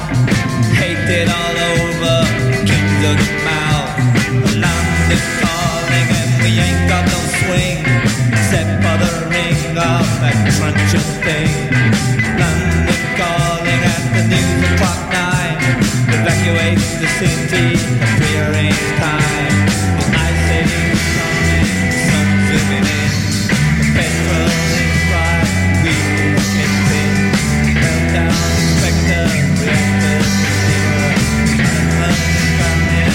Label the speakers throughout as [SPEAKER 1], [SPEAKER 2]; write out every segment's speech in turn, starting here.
[SPEAKER 1] hated all over, kings of the mouth. London calling and we ain't got no swing, except for the ring of that crunching thing. London calling at the news o'clock 9, evacuate the city at prearranged time. The ice age is coming, the sun's zooming in, the petrol is right, we get thin. Meltdown, inspector, reactors, zero. London's coming,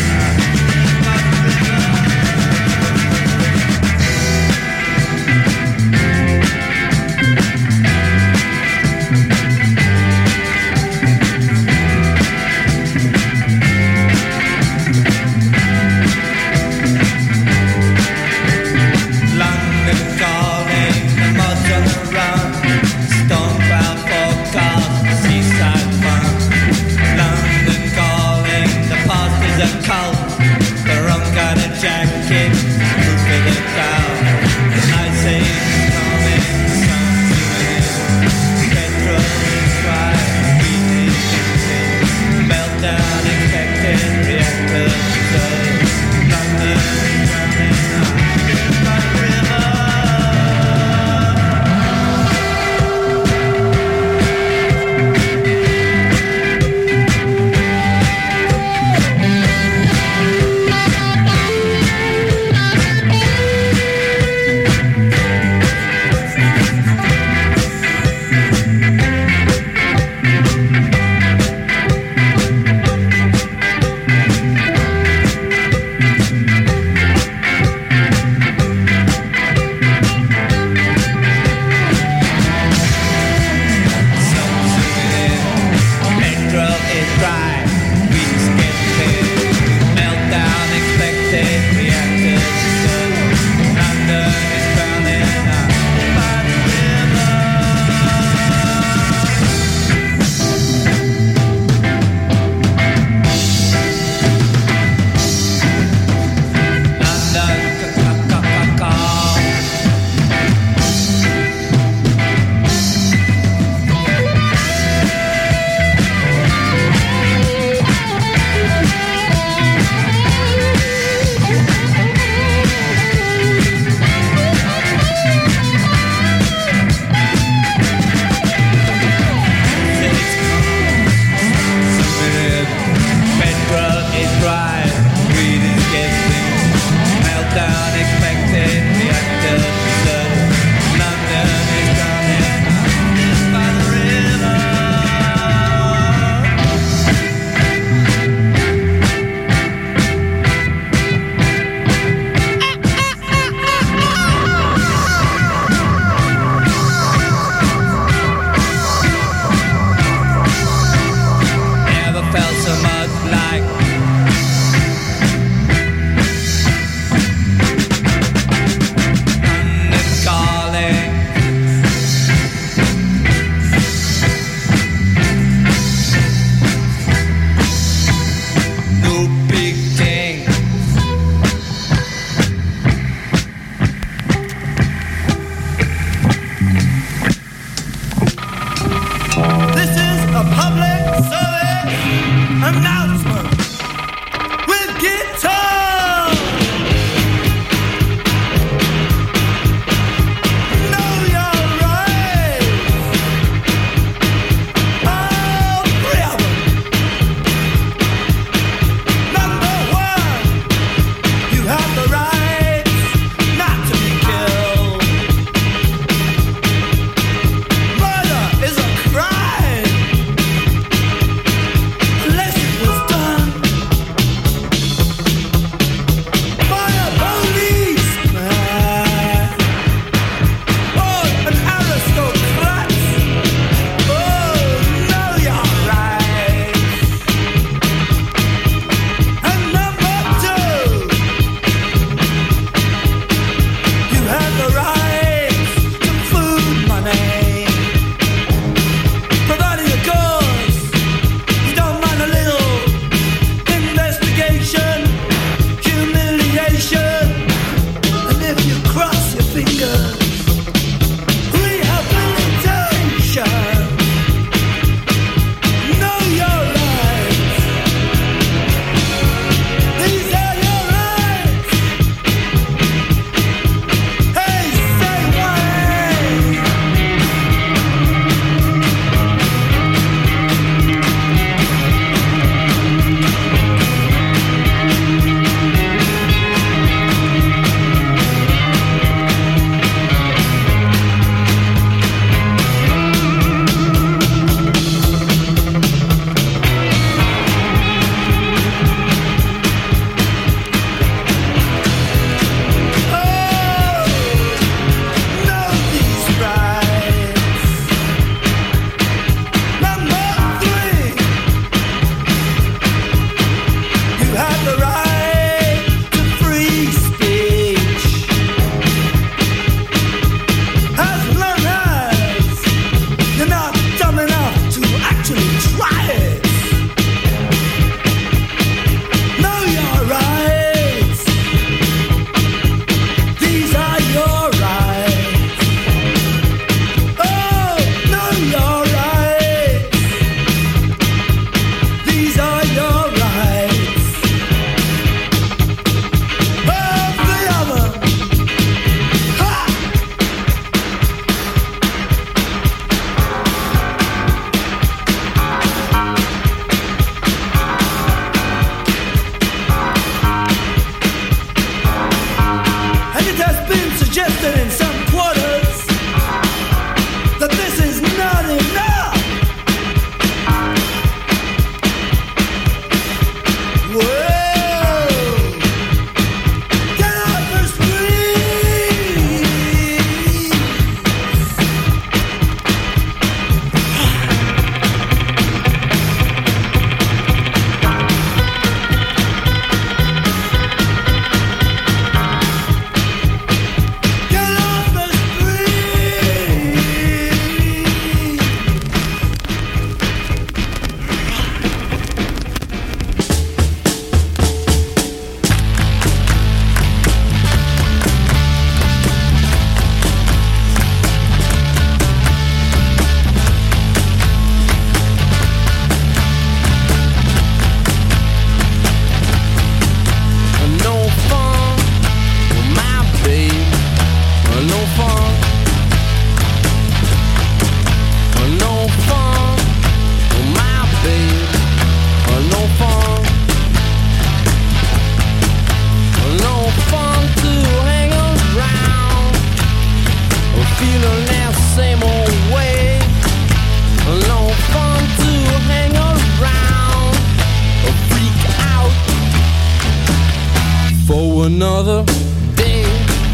[SPEAKER 1] jacket, roof of the cow. The ice age is coming, the sun's zooming in. Petrol is right, wheat is thin. Meltdown expected, reactors reserved. London is running by the river.
[SPEAKER 2] This is a public service announcement. another day.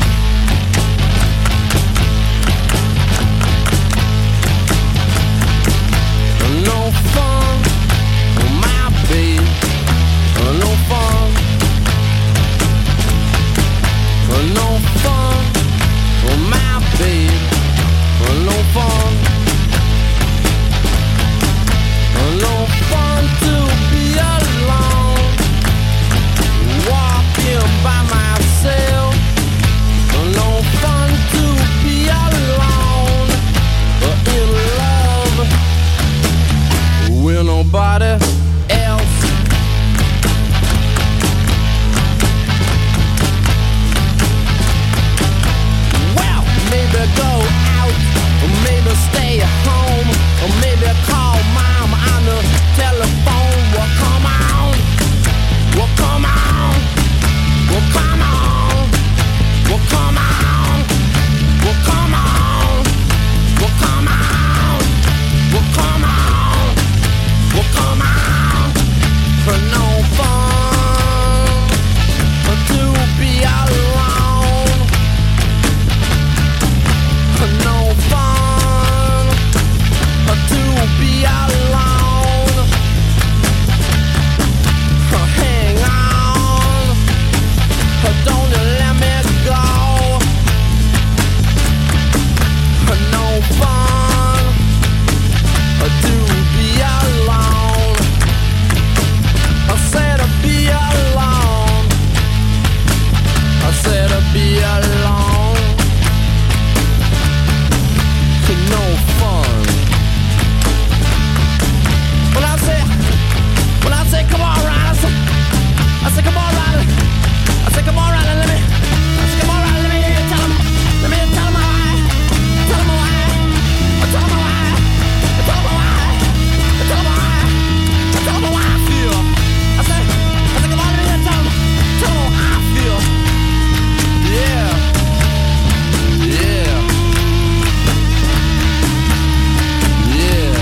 [SPEAKER 2] No fun, my babe. No fun. No fun, my babe. No fun. No fun to be alone, walking by myself. No fun to be alone, in love with nobody else. Well, maybe go out, or maybe stay home, or maybe call mom on the telephone. Well, come on. Well, come on. Well, come on. Well, come on. Well, come on. Well, come on. Well, come on. Well, come on. For no fun to be alone. For no fun to be alone. Hang on, don't you let me go. No fun to be alone. I said to be alone. I said to be alone. No fun. When I say come on, Ryder, I say come on, Ryder. I say come on, Ryder, let me hear you tell him. Let me hear you tell him why. Tell him why. Tell him why. Tell him why. Tell him why. Tell him why I feel. I say come on, let me hear you tell him. Tell him how I feel. Yeah. Yeah. Yeah.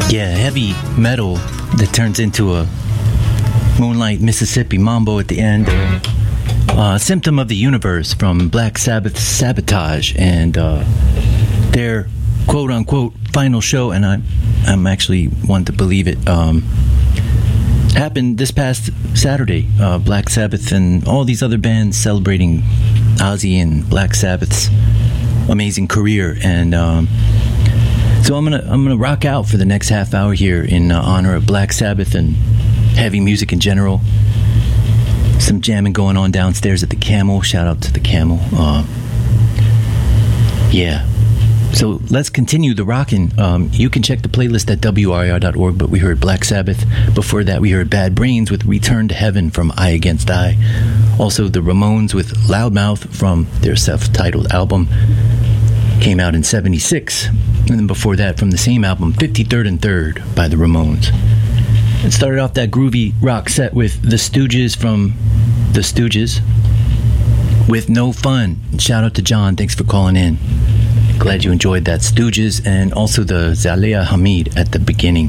[SPEAKER 3] Yeah, heavy metal that turns into a Moonlight Mississippi mambo at the end. Symptom of the Universe from Black Sabbath's Sabotage, and their quote-unquote final show, and I'm actually one to believe it, happened this past Saturday. Black Sabbath and all these other bands celebrating Ozzy and Black Sabbath's amazing career, and so I'm gonna rock out for the next half hour here in honor of Black Sabbath and heavy music in general. Some jamming going on downstairs at the Camel. Shout out to the Camel. Yeah. So let's continue the rocking. You can check the playlist at WRIR.org, but we heard Black Sabbath. Before that, we heard Bad Brains with Return to Heaven from Eye Against Eye. Also, the Ramones with Loudmouth from their self-titled album. Came out in 76. And then before that, from the same album, 53rd and 3rd by the Ramones. It started off that groovy rock set with The Stooges from The Stooges with No Fun. And shout out to John. Thanks for calling in. Glad you enjoyed that. Stooges, and also the Zalea Hamid at the beginning.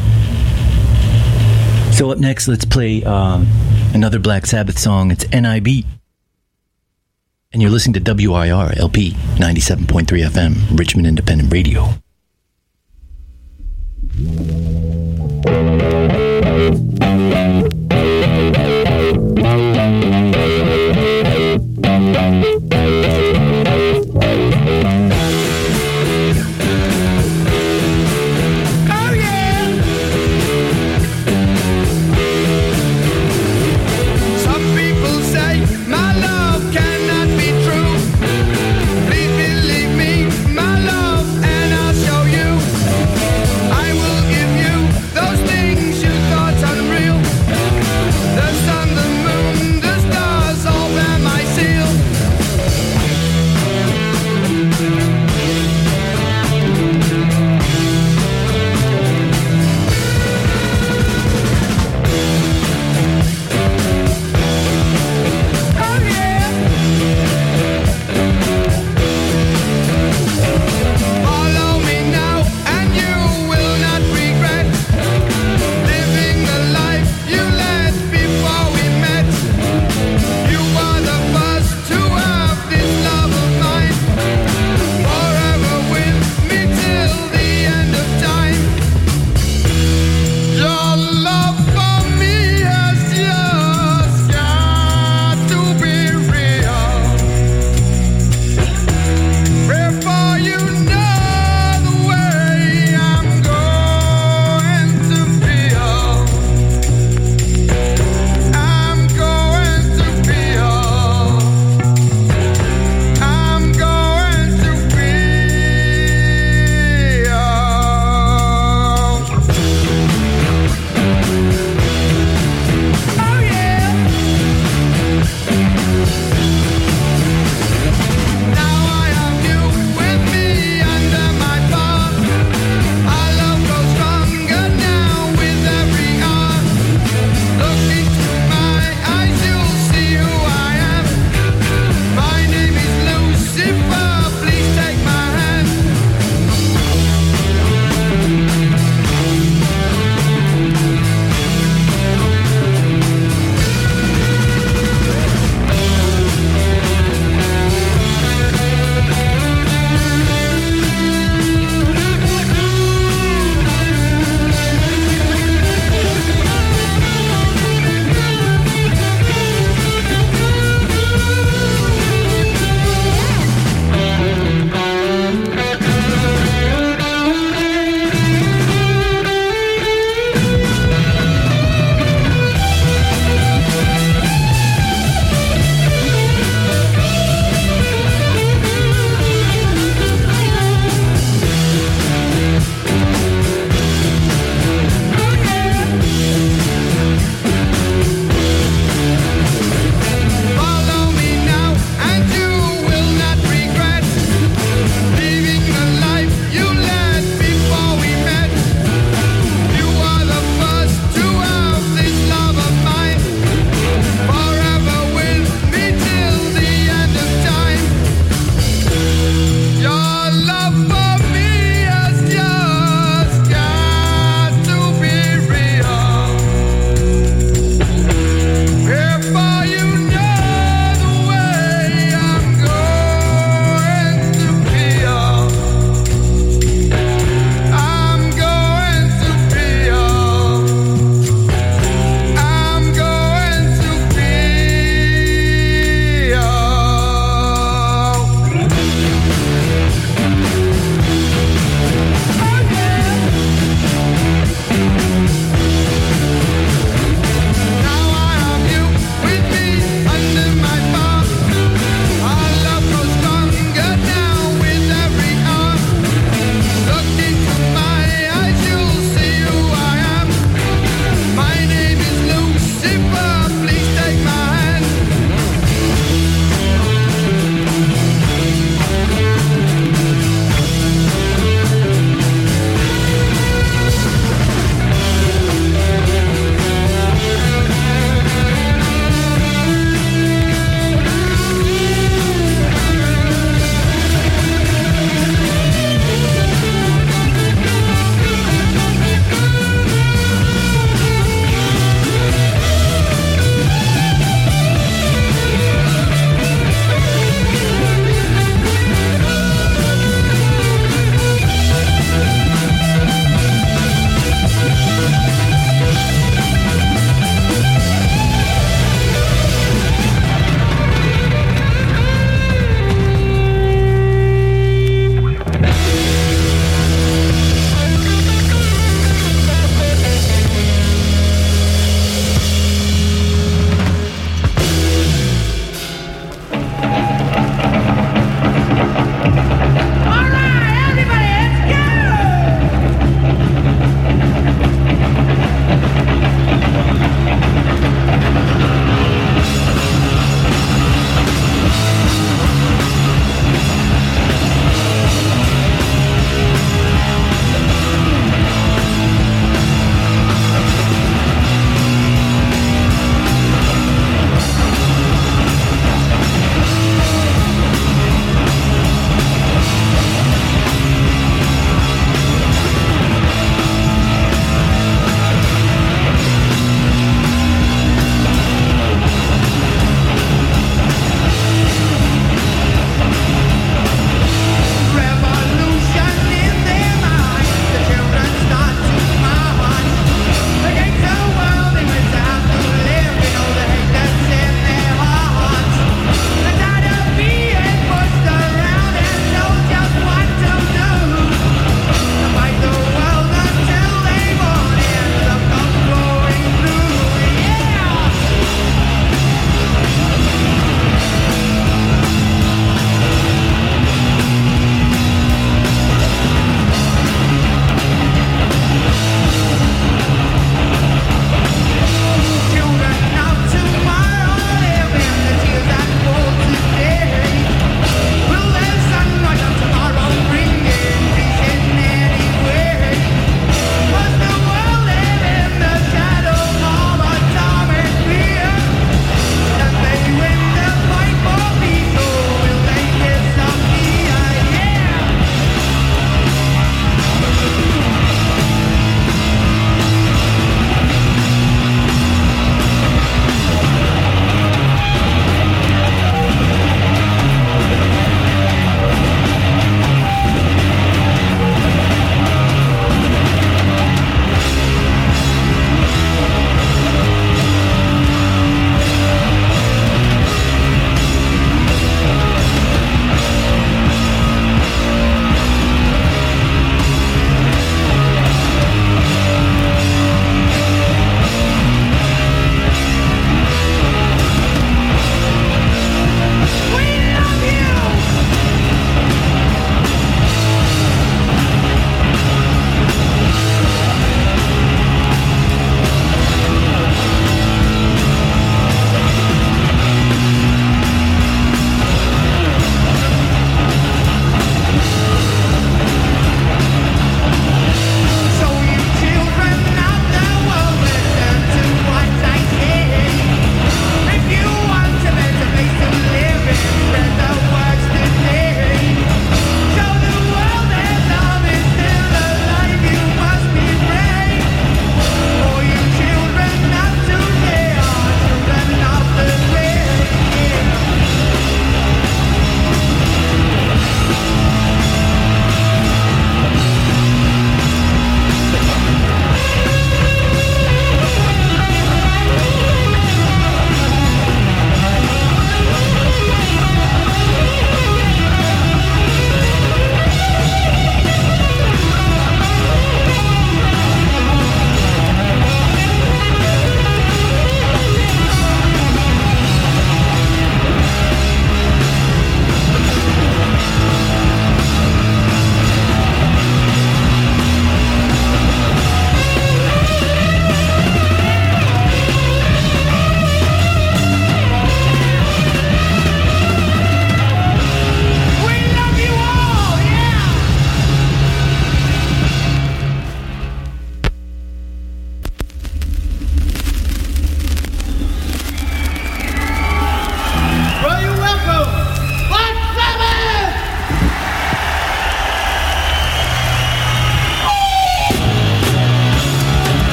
[SPEAKER 3] So up next, let's play another Black Sabbath song. It's NIB. And you're listening to WIR LP 97.3 FM, Richmond Independent Radio.
[SPEAKER 4] Please believe me, my love, and I'll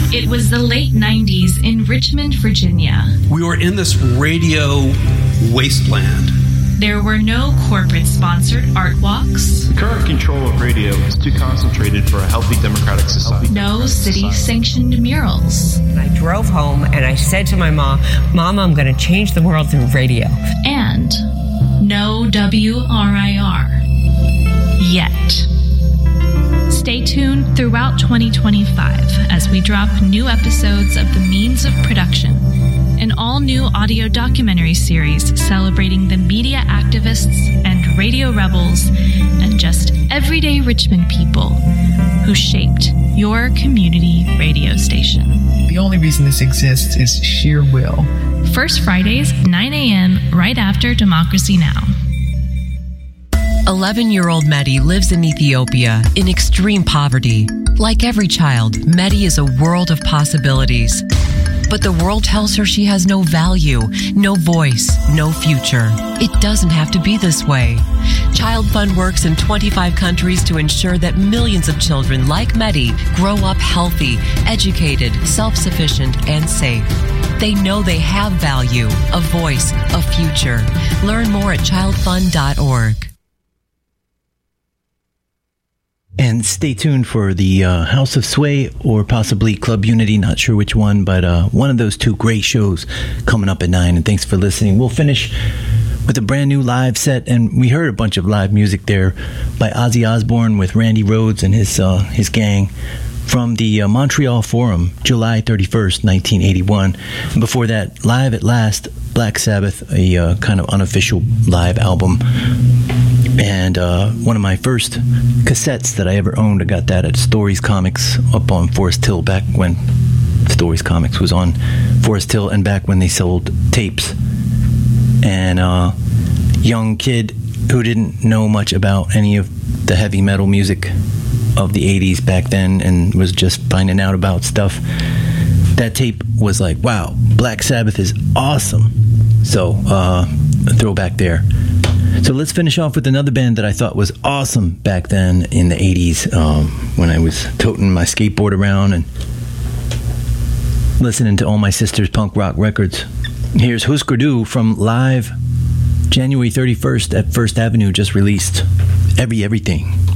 [SPEAKER 4] It was the late 90s in Richmond, Virginia.
[SPEAKER 5] We were in this radio wasteland.
[SPEAKER 4] There were no corporate-sponsored art walks.
[SPEAKER 6] The current control of radio is too concentrated for a healthy democratic society.
[SPEAKER 4] No city-sanctioned murals.
[SPEAKER 7] I drove home and I said to my mom, Mom, I'm going to change the world through radio.
[SPEAKER 4] And no WRIR. Yet. Stay tuned throughout 2025 as we drop new episodes of The Means of Production, an all-new audio documentary series celebrating the media activists and radio rebels and just everyday Richmond people who shaped your community radio station.
[SPEAKER 8] The only reason this exists is sheer will.
[SPEAKER 4] First Fridays, 9 a.m., right after Democracy Now!
[SPEAKER 9] 11-year-old Mehdi lives in Ethiopia in extreme poverty. Like every child, Mehdi is a world of possibilities. But the world tells her she has no value, no voice, no future. It doesn't have to be this way. Child Fund works in 25 countries to ensure that millions of children like Mehdi grow up healthy, educated, self-sufficient, and safe. They know they have value, a voice, a future. Learn more at childfund.org.
[SPEAKER 3] And stay tuned for the House of Sway or possibly Club Unity, not sure which one, but one of those two great shows coming up at 9. And thanks for listening. We'll finish with a brand new live set, and we heard a bunch of live music there by Ozzy Osbourne with Randy Rhoads and his gang from the Montreal Forum, July 31st, 1981. And before that, Live at Last, Black Sabbath, a kind of unofficial live album. And one of my first cassettes that I ever owned, I got that at Stories Comics up on Forest Hill, back when Stories Comics was on Forest Hill, and back when they sold tapes. And young kid who didn't know much about any of the heavy metal music of the 80s back then and was just finding out about stuff, that tape was like, wow, Black Sabbath is awesome. So a throwback there. So let's finish off with another band that I thought was awesome back then in the 80s, when I was toting my skateboard around and listening to all my sister's punk rock records. Here's Husker Du from Live, January 31st at First Avenue, just released Everything.